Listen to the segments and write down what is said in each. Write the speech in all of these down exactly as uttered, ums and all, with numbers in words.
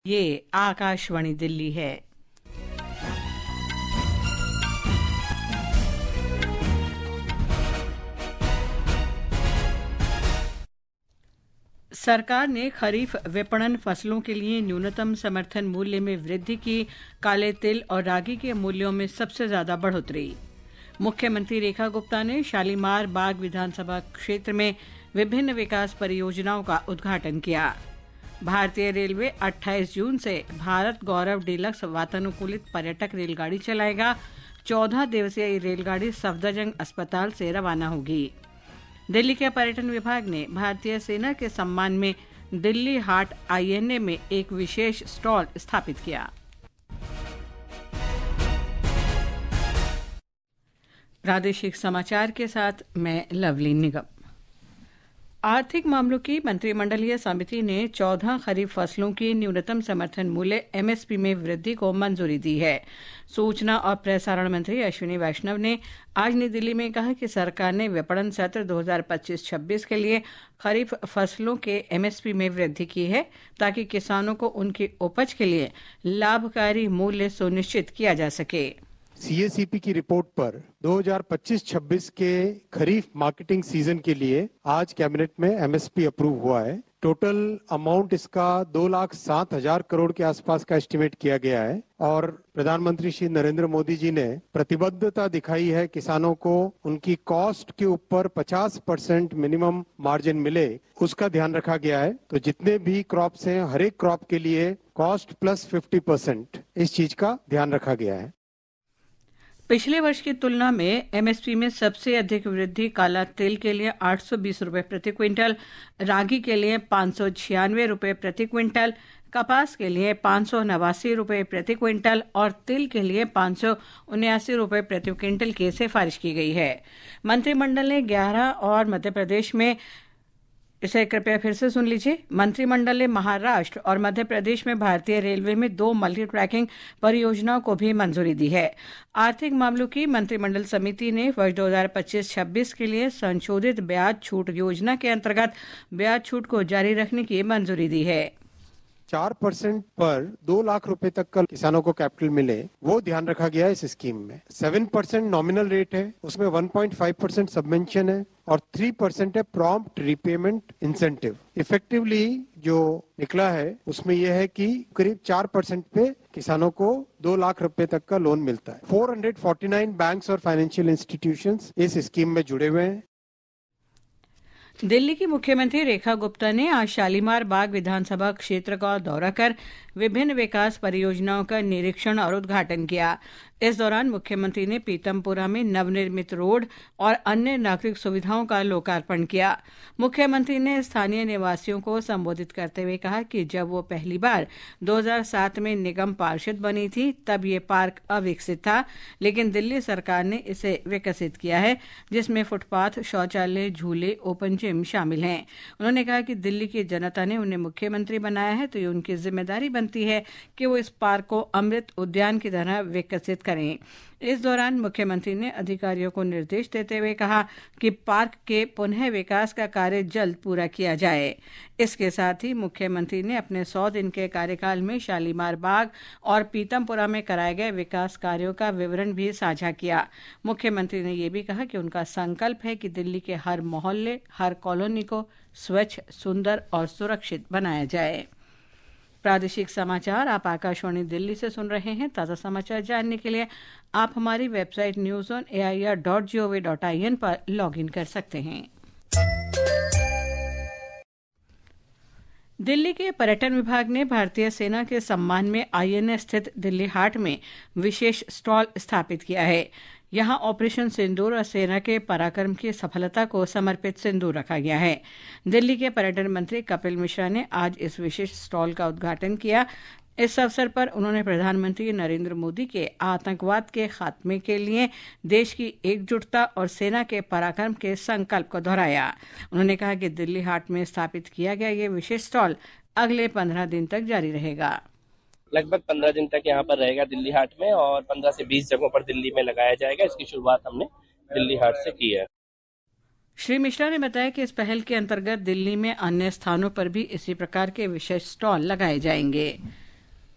ये आकाशवाणी दिल्ली है। सरकार ने खरीफ विपणन फसलों के लिए न्यूनतम समर्थन मूल्य में वृद्धि की। काले तिल और रागी के मूल्यों में सबसे ज्यादा बढ़ोतरी। मुख्यमंत्री रेखा गुप्ता ने शालीमार बाग विधानसभा क्षेत्र में विभिन्न विकास परियोजनाओं का उद्घाटन किया। भारतीय रेलवे अट्ठाईस जून से भारत गौरव डीलक्स वातानुकूलित पर्यटक रेलगाड़ी चलाएगा। चौदह दिवसीय रेलगाड़ी सफदरजंग अस्पताल से रवाना होगी। दिल्ली के पर्यटन विभाग ने भारतीय सेना के सम्मान में दिल्ली हाट आईएनए में एक विशेष स्टॉल स्थापित किया। प्रादेशिक समाचार के साथ मैं लवली निगम। आर्थिक मामलों की मंत्रिमंडलीय समिति ने चौदह खरीफ फसलों की न्यूनतम समर्थन मूल्य एमएसपी में वृद्धि को मंजूरी दी है। सूचना और प्रसारण मंत्री अश्विनी वैष्णव ने आज नई दिल्ली में कहा कि सरकार ने विपणन सत्र दो हज़ार पच्चीस छब्बीस के लिए खरीफ फसलों के एमएसपी में वृद्धि की है, ताकि किसानों को उनकी उपज के लिए लाभकारी मूल्य सुनिश्चित किया जा सके। सीएसीपी की रिपोर्ट पर दो हज़ार पच्चीस छब्बीस के खरीफ मार्केटिंग सीजन के लिए आज कैबिनेट में एमएसपी अप्रूव हुआ है। टोटल अमाउंट इसका दो लाख सात हजार करोड़ के आसपास का एस्टिमेट किया गया है और प्रधानमंत्री श्री नरेंद्र मोदी जी ने प्रतिबद्धता दिखाई है किसानों को उनकी कॉस्ट के ऊपर पचास परसेंट मिनिमम मार्जिन मिले, उसका ध्यान रखा गया है। तो जितने भी क्रॉप्स हैं, हर एक क्रॉप के लिए कॉस्ट प्लस फिफ्टी परसेंट इस चीज का ध्यान रखा गया है। पिछले वर्ष की तुलना में एमएसपी में सबसे अधिक वृद्धि काला तिल के लिए आठ सौ बीस रुपए प्रति क्विंटल, रागी के लिए पाँच सौ छियानवे रुपए प्रति क्विंटल, कपास के लिए पाँच सौ नवासी रुपए प्रति क्विंटल और तिल के लिए पाँच सौ उन्यासी रुपए प्रति क्विंटल की सिफारिश की गई है। मंत्रिमंडल ने ग्यारह और मध्य प्रदेश में इसे कृपया फिर से सुन लीजिए। मंत्रिमंडल ने महाराष्ट्र और मध्य प्रदेश में भारतीय रेलवे में दो मल्टी ट्रैकिंग परियोजनाओं को भी मंजूरी दी है। आर्थिक मामलों की मंत्रिमंडल समिति ने वर्ष दो हज़ार पच्चीस छब्बीस के लिए संशोधित ब्याज छूट योजना के अंतर्गत ब्याज छूट को जारी रखने की मंजूरी दी है। चार परसेंट पर दो लाख रुपए तक का किसानों को कैपिटल मिले, वो ध्यान रखा गया है इस स्कीम में। सेवन परसेंट नॉमिनल रेट है, उसमें one point five percent subvention है और थ्री परसेंट है प्रॉम्प्ट रीपेमेंट इंसेंटिव। इफेक्टिवली जो निकला है उसमें यह है कि करीब चार परसेंट पे किसानों को दो लाख रुपए तक का लोन मिलता है। चार सौ उनचास बैंक्स और फाइनेंशियल इंस्टीट्यूशंस इस स्कीम में जुड़े हुए हैं। दिल्ली की मुख्यमंत्री रेखा गुप्ता ने आज शालीमार बाग विधानसभा क्षेत्र का दौरा कर विभिन्न विकास परियोजनाओं का निरीक्षण और उद्घाटन किया। इस दौरान मुख्यमंत्री ने पीतमपुरा में नवनिर्मित रोड और अन्य नागरिक सुविधाओं का लोकार्पण किया। मुख्यमंत्री ने स्थानीय निवासियों को संबोधित करते हुए कहा कि जब वो पहली बार दो हज़ार सात में निगम पार्षद बनी थी, तब ये पार्क अविकसित था, लेकिन दिल्ली सरकार ने इसे विकसित किया है, जिसमें फुटपाथ, शौचालय, झूले, ओपन जिम शामिल हैं। उन्होंने कहा कि दिल्ली की जनता ने उन्हें मुख्यमंत्री बनाया है, तो ये उनकी जिम्मेदारी बनती है कि वो इस पार्क को अमृत उद्यान की तरह विकसित करें। इस दौरान मुख्यमंत्री ने अधिकारियों को निर्देश देते हुए कहा कि पार्क के पुनः विकास का कार्य जल्द पूरा किया जाए। इसके साथ ही मुख्यमंत्री ने अपने सौ दिन के कार्यकाल में शालीमार बाग और पीतमपुरा में कराए गए विकास कार्यों का विवरण भी साझा किया। मुख्यमंत्री ने यह भी कहा कि उनका संकल्प है कि दिल्ली के हर मोहल्ले, हर कॉलोनी को स्वच्छ, सुंदर और सुरक्षित बनाया जाए। प्रादेशिक समाचार आप आकाशवाणी दिल्ली से सुन रहे हैं। ताज़ा समाचार जानने के लिए आप हमारी website news on A I R dot G O V dot I N पर लॉग इन कर सकते हैं। दिल्ली के पर्यटन विभाग ने भारतीय सेना के सम्मान में आईएनए स्थित दिल्ली हाट में विशेष स्टॉल स्थापित किया है। यहां ऑपरेशन सिंदूर और सेना के पराक्रम की सफलता को समर्पित सिंदूर रखा गया है। दिल्ली के पर्यटन मंत्री कपिल मिश्रा ने आज इस विशेष स्टॉल का उद्घाटन किया। इस अवसर पर उन्होंने प्रधानमंत्री नरेंद्र मोदी के आतंकवाद के खात्मे के लिए देश की एकजुटता और सेना के पराक्रम के संकल्प को दोहराया। उन्होंने कहा कि दिल्ली हाट में स्थापित किया गया ये विशेष स्टॉल अगले पंद्रह दिन तक जारी रहेगा। लगभग पंद्रह दिन तक यहाँ पर रहेगा दिल्ली हाट में और पंद्रह से बीस जगहों पर दिल्ली में लगाया जाएगा। इसकी शुरुआत हमने दिल्ली हाट से की है। श्री मिश्रा ने बताया कि इस पहल के अंतर्गत दिल्ली में अन्य स्थानों पर भी इसी प्रकार के विशेष स्टॉल लगाए जाएंगे।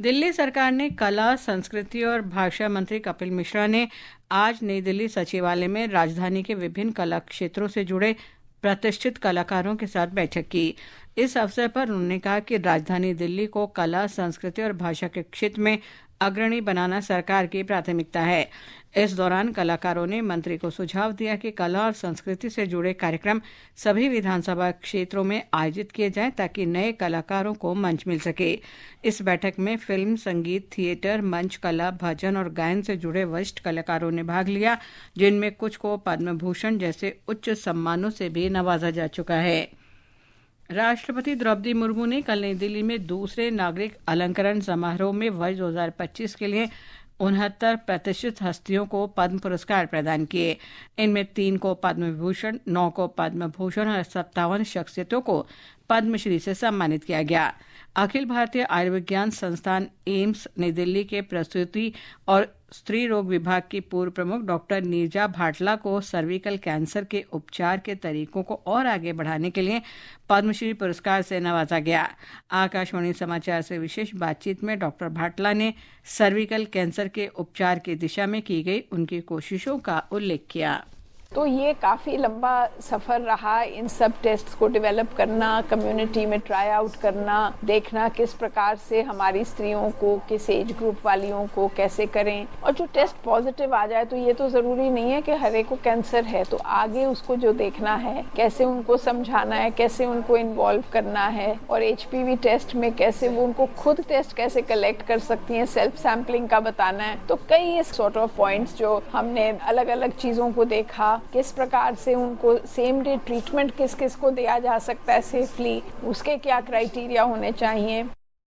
दिल्ली सरकार ने कला, संस्कृति और भाषा मंत्री कपिल मिश्रा ने आज नई दिल्ली सचिवालय में राजधानी के विभिन्न कला क्षेत्रों से जुड़े प्रतिष्ठित कलाकारों के साथ बैठक की। इस अवसर पर उन्होंने कहा कि राजधानी दिल्ली को कला, संस्कृति और भाषा के क्षेत्र में अग्रणी बनाना सरकार की प्राथमिकता है। इस दौरान कलाकारों ने मंत्री को सुझाव दिया कि कला और संस्कृति से जुड़े कार्यक्रम सभी विधानसभा क्षेत्रों में आयोजित किए जाएं ताकि नए कलाकारों को मंच मिल सके। इस बैठक में फिल्म, संगीत, थिएटर, मंच कला, भजन और गायन से जुड़े वरिष्ठ कलाकारों ने भाग लिया, जिनमें कुछ को पद्म भूषण जैसे उच्च सम्मानों से भी नवाजा जा चुका है। राष्ट्रपति द्रौपदी मुर्मू ने कल नई दिल्ली में दूसरे नागरिक अलंकरण समारोह में वर्ष दो हज़ार पच्चीस के लिए उनहत्तर प्रतिष्ठित हस्तियों को पद्म पुरस्कार प्रदान किए। इनमें तीन को पद्म विभूषण, नौ को पद्म भूषण और सत्तावन शख्सियतों को पद्मश्री से सम्मानित किया गया। अखिल भारतीय आयुर्विज्ञान संस्थान एम्स नई दिल्ली के प्रसूति और स्त्री रोग विभाग की पूर्व प्रमुख डॉक्टर नीरजा भाटला को सर्विकल कैंसर के उपचार के तरीकों को और आगे बढ़ाने के लिए पद्मश्री पुरस्कार से नवाजा गया। आकाशवाणी समाचार से विशेष बातचीत में डॉक्टर भाटला ने सर्विकल कैंसर के उपचार की दिशा में की गई उनकी कोशिशों का उल्लेख किया। तो ये काफ़ी लंबा सफ़र रहा, इन सब टेस्ट्स को डेवलप करना, कम्युनिटी में ट्राई आउट करना, देखना किस प्रकार से हमारी स्त्रियों को, किस एज ग्रुप वालियों को कैसे करें। और जो टेस्ट पॉजिटिव आ जाए तो ये तो ज़रूरी नहीं है कि हर एक को कैंसर है, तो आगे उसको जो देखना है, कैसे उनको समझाना है, कैसे उनको इन्वॉल्व करना है, और एच पी वी टेस्ट में कैसे वो उनको खुद टेस्ट कैसे कलेक्ट कर सकती हैं, सेल्फ सैम्पलिंग का बताना है। तो कई सॉर्ट ऑफ पॉइंट्स जो हमने अलग अलग चीज़ों को देखा, किस प्रकार से उनको सेम डे ट्रीटमेंट किस किस को दिया जा सकता है सेफली, उसके क्या क्राइटेरिया होने चाहिए।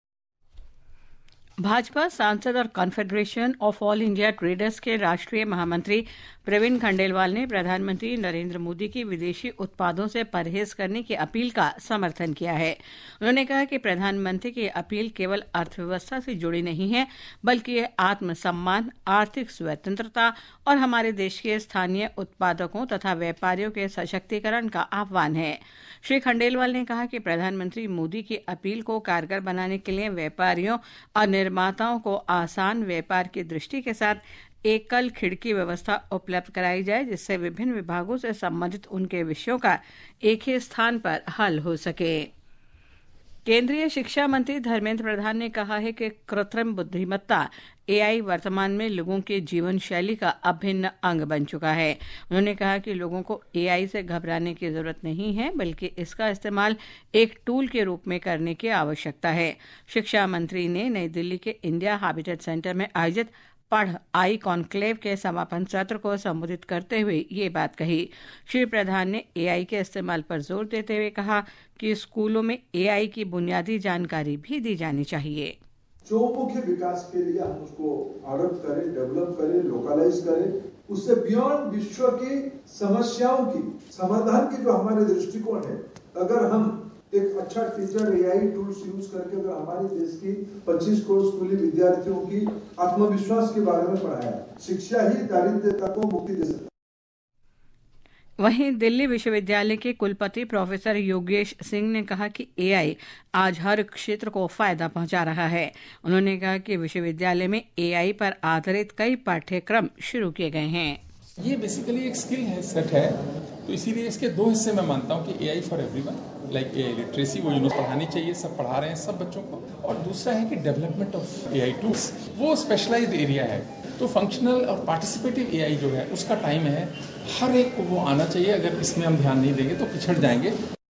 भाजपा सांसद और confederation of all India traders के राष्ट्रीय महामंत्री प्रवीण खंडेलवाल ने प्रधानमंत्री नरेंद्र मोदी की विदेशी उत्पादों से परहेज करने की अपील का समर्थन किया है। उन्होंने कहा कि प्रधानमंत्री की अपील केवल अर्थव्यवस्था से जुड़ी नहीं है, बल्कि ये आत्मसम्मान, आर्थिक स्वतंत्रता और हमारे देश के स्थानीय उत्पादकों तथा व्यापारियों के सशक्तिकरण का आह्वान है। श्री खंडेलवाल ने कहा कि प्रधानमंत्री मोदी की अपील को कारगर बनाने के लिए व्यापारियों और निर्माताओं को आसान व्यापार की दृष्टि के साथ एकल खिड़की व्यवस्था उपलब्ध कराई जाए, जिससे विभिन्न विभागों से संबंधित उनके विषयों का एक ही स्थान पर हल हो सके। केंद्रीय शिक्षा मंत्री धर्मेंद्र प्रधान ने कहा है कि कृत्रिम बुद्धिमत्ता ए आई वर्तमान में लोगों के जीवन शैली का अभिन्न अंग बन चुका है। उन्होंने कहा कि लोगों को ए आई से घबराने की जरूरत नहीं है, बल्कि इसका इस्तेमाल एक टूल के रूप में करने की आवश्यकता है। शिक्षा मंत्री ने नई दिल्ली के इंडिया हैबिटेट सेंटर में आयोजित पढ़ आई कॉन्क्लेव के समापन सत्र को संबोधित करते हुए ये बात कही। श्री प्रधान ने ए आई के इस्तेमाल पर जोर देते हुए कहा कि स्कूलों में ए आई की बुनियादी जानकारी भी दी जानी चाहिए। चौमुखी विकास के लिए हम उसको अडॉप्ट करें, डेवलप करें, लोकलाइज करें, उससे बियॉन्ड विश्व की समस्याओं की समाधान की जो हमारे दृष्टिकोण है, अगर हम एक अच्छा teacher A I tools use करके अगर हमारे देश की पच्चीस करोड़ स्कूली विद्यार्थियों की आत्मविश्वास के बारे में पढ़ाया, शिक्षा ही दारिद्र्यता को मुक्ति दे सकता है। वहीं दिल्ली विश्वविद्यालय के कुलपति प्रोफेसर योगेश सिंह ने कहा कि ए आई आज हर क्षेत्र को फायदा पहुंचा रहा है। उन्होंने कहा कि विश्वविद्यालय में ए आई पर आधारित कई पाठ्यक्रम शुरू किए गए हैं। ये बेसिकली एक स्किल है, सेट है, तो इसीलिए इसके दो हिस्से मैं मानता हूँ कि A I for everyone, like A I literacy वो यूनिवर्स पढ़ानी चाहिए, सब पढ़ा रहे हैं सब बच्चों को, और दूसरा है कि development of A I tools, वो स्पेशलाइज्ड एरिया है। तो फंक्शनल और पार्टिसिपेटिव ए आई जो है उसका टाइम है, हर एक को वो आना चाहिए। अगर इसमें हम ध्यान नहीं देंगे तो पिछड़ जाएंगे।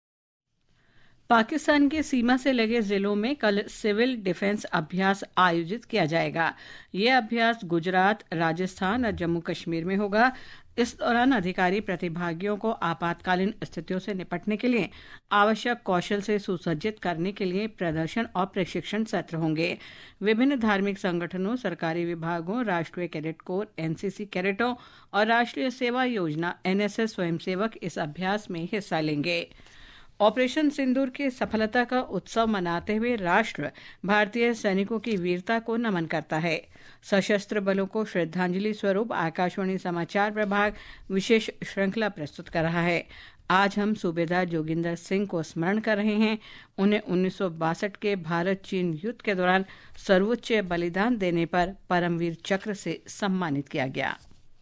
पाकिस्तान की सीमा से लगे जिलों में कल सिविल डिफेंस अभ्यास आयोजित किया जाएगा। यह अभ्यास गुजरात, राजस्थान और जम्मू कश्मीर में होगा। इस दौरान अधिकारी प्रतिभागियों को आपातकालीन स्थितियों से निपटने के लिए आवश्यक कौशल से सुसज्जित करने के लिए प्रदर्शन और प्रशिक्षण सत्र होंगे। विभिन्न धार्मिक संगठनों, सरकारी विभागों, राष्ट्रीय cadet corps, N C C कैडेटों और राष्ट्रीय सेवा योजना एन एस एस स्वयंसेवक इस अभ्यास में हिस्सा लेंगे। ऑपरेशन सिंदूर की सफलता का उत्सव मनाते हुए राष्ट्र भारतीय सैनिकों की वीरता को नमन करता है। सशस्त्र बलों को श्रद्धांजलि स्वरूप आकाशवाणी समाचार प्रभाग विशेष श्रृंखला प्रस्तुत कर रहा है। आज हम सूबेदार जोगिंदर सिंह को स्मरण कर रहे हैं। उन्हें उन्नीस सौ बासठ के भारत चीन युद्ध के दौरान सर्वोच्च बलिदान देने पर परमवीर चक्र से सम्मानित किया गया।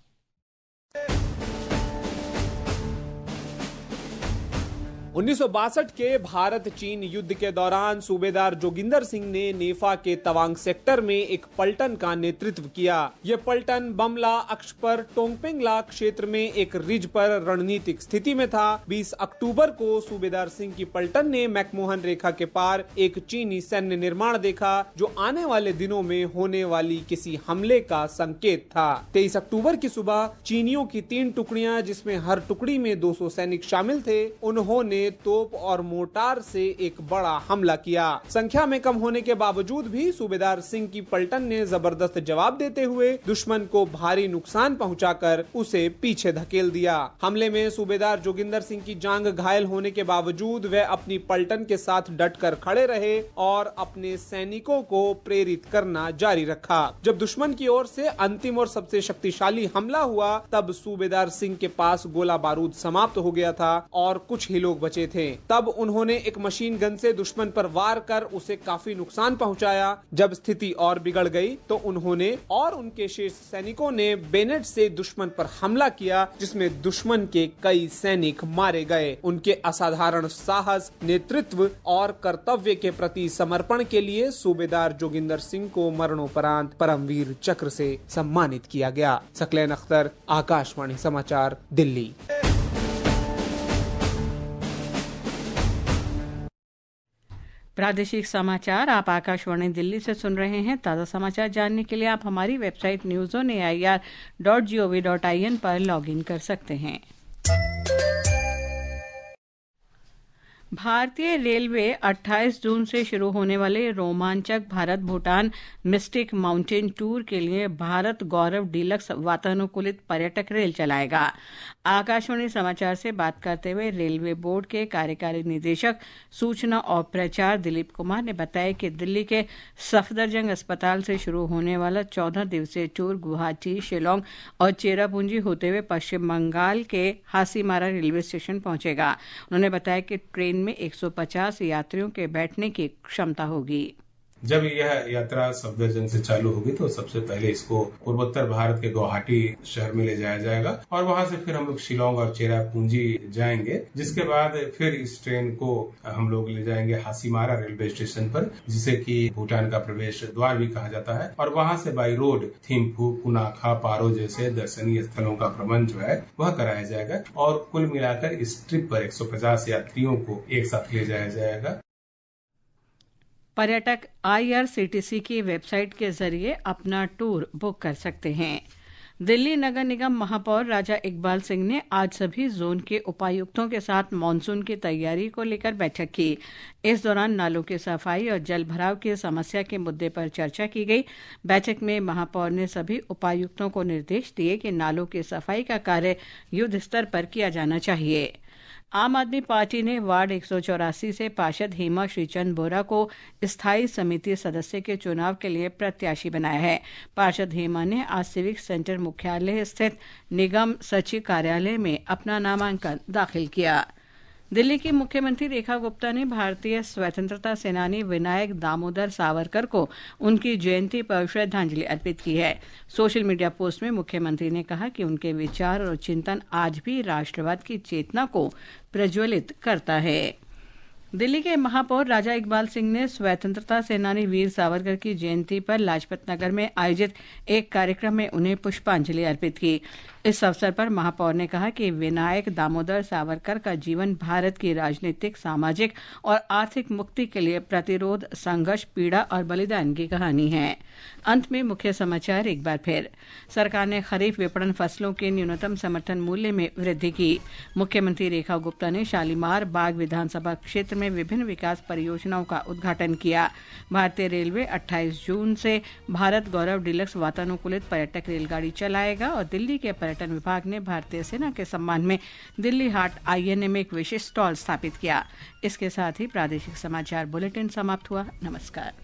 उन्नीस सौ बासठ के भारत चीन युद्ध के दौरान सूबेदार जोगिंदर सिंह ने नेफा के तवांग सेक्टर में एक पलटन का नेतृत्व किया। ये पलटन बमला अक्ष पर टोंगपेंगला क्षेत्र में एक रिज पर रणनीतिक स्थिति में था। बीस अक्टूबर को सूबेदार सिंह की पलटन ने मैकमोहन रेखा के पार एक चीनी सैन्य निर्माण देखा, जो आने वाले दिनों में होने वाली किसी हमले का संकेत था। तेईस अक्टूबर की सुबह चीनियों की तीन टुकड़ियां, जिसमें हर टुकड़ी में दो सौ सैनिक शामिल थे, उन्होंने तोप और मोर्टार से एक बड़ा हमला किया। संख्या में कम होने के बावजूद भी सूबेदार सिंह की पलटन ने जबरदस्त जवाब देते हुए दुश्मन को भारी नुकसान पहुंचाकर उसे पीछे धकेल दिया। हमले में सूबेदार जोगिंदर सिंह की जांघ घायल होने के बावजूद वह अपनी पलटन के साथ डटकर खड़े रहे और अपने सैनिकों को प्रेरित करना जारी रखा। जब दुश्मन की ओर से अंतिम और सबसे शक्तिशाली हमला हुआ, तब सूबेदार सिंह के पास गोला बारूद समाप्त हो गया था और कुछ ही लोग बचे थे। तब उन्होंने एक मशीन गन से दुश्मन पर वार कर उसे काफी नुकसान पहुंचाया। जब स्थिति और बिगड़ गई तो उन्होंने और उनके शेष सैनिकों ने बेनेट से दुश्मन पर हमला किया, जिसमें दुश्मन के कई सैनिक मारे गए। उनके असाधारण साहस, नेतृत्व और कर्तव्य के प्रति समर्पण के लिए सूबेदार जोगिंदर सिंह को मरणोपरांत परमवीर चक्र से सम्मानित किया गया। सकलैन अख्तर, आकाशवाणी समाचार, दिल्ली। प्रादेशिक समाचार आप आकाशवाणी दिल्ली से सुन रहे हैं। ताज़ा समाचार जानने के लिए आप हमारी website news on A I R dot G O V dot I N पर लॉग इन कर सकते हैं। भारतीय रेलवे अट्ठाईस जून से शुरू होने वाले रोमांचक Bharat Bhutan mystic mountain tour के लिए भारत गौरव डीलक्स वातानुकूलित पर्यटक रेल चलाएगा। आकाशवाणी समाचार से बात करते हुए रेलवे बोर्ड के कार्यकारी निदेशक सूचना और प्रचार दिलीप कुमार ने बताया कि दिल्ली के सफदरजंग अस्पताल से शुरू होने वाला चौदह दिवसीय टूर गुवाहाटी, शिलोंग और चेरापूंजी होते हुए पश्चिम बंगाल के हासीमारा रेलवे स्टेशन पहुंचेगा। उन्होंने बताया कि ट्रेन में एक सौ पचास यात्रियों के बैठने की क्षमता होगी। जब यह यात्रा सफदरजंग से चालू होगी तो सबसे पहले इसको पूर्वोत्तर भारत के गुवाहाटी शहर में ले जाया जाएगा और वहां से फिर हम लोग शिलोंग और चेरापूंजी जाएंगे, जिसके बाद फिर इस ट्रेन को हम लोग ले जाएंगे हासीमारा रेलवे स्टेशन पर, जिसे कि भूटान का प्रवेश द्वार भी कहा जाता है। और वहां से बाई रोड थिम्फू, कुनाखा, पारो जैसे दर्शनीय स्थलों का भ्रमण जो है वह कराया जाएगा और कुल मिलाकर इस ट्रिप पर एक सौ पचास यात्रियों को एक साथ ले जाया जाएगा। पर्यटक I R C T C की वेबसाइट के जरिए अपना टूर बुक कर सकते हैं। दिल्ली नगर निगम महापौर राजा इकबाल सिंह ने आज सभी जोन के उपायुक्तों के साथ मानसून की तैयारी को लेकर बैठक की। इस दौरान नालों की सफाई और जल भराव की समस्या के मुद्दे पर चर्चा की गई। बैठक में महापौर ने सभी उपायुक्तों को निर्देश दिए कि नालों की सफाई का कार्य युद्ध स्तर पर किया जाना चाहिए। आम आदमी पार्टी ने वार्ड एक सौ चौरासी से पार्षद हेमा श्रीचंद बोरा को स्थायी समिति सदस्य के चुनाव के लिए प्रत्याशी बनाया है। पार्षद हेमा ने आज सिविक सेंटर मुख्यालय स्थित निगम सचिव कार्यालय में अपना नामांकन दाखिल किया। दिल्ली की मुख्यमंत्री रेखा गुप्ता ने भारतीय स्वतंत्रता सेनानी विनायक दामोदर सावरकर को उनकी जयंती पर श्रद्धांजलि अर्पित की है। सोशल मीडिया पोस्ट में मुख्यमंत्री ने कहा कि उनके विचार और चिंतन आज भी राष्ट्रवाद की चेतना को प्रज्वलित करता है। दिल्ली के महापौर राजा इकबाल सिंह ने स्वतंत्रता सेनानी वीर सावरकर की जयंती पर लाजपत नगर में आयोजित एक कार्यक्रम में उन्हें पुष्पांजलि अर्पित की। इस अवसर पर महापौर ने कहा कि विनायक दामोदर सावरकर का जीवन भारत की राजनीतिक, सामाजिक और आर्थिक मुक्ति के लिए प्रतिरोध, संघर्ष, पीड़ा और बलिदान की कहानी है। अंत में मुख्य समाचार एक बार फिर। सरकार ने खरीफ विपणन फसलों के न्यूनतम समर्थन मूल्य में वृद्धि की। मुख्यमंत्री रेखा गुप्ता ने शालीमार बाग विधानसभा क्षेत्र में विभिन्न विकास परियोजनाओं का उद्घाटन किया। भारतीय रेलवे अट्ठाईस जून से भारत गौरव डीलक्स वातानुकूलित पर्यटक रेलगाड़ी चलाएगा और दिल्ली के पर्यटन विभाग ने भारतीय सेना के सम्मान में दिल्ली हाट आई एन ए में एक विशेष स्टॉल स्थापित किया। इसके साथ ही प्रादेशिक समाचार बुलेटिन समाप्त हुआ। नमस्कार।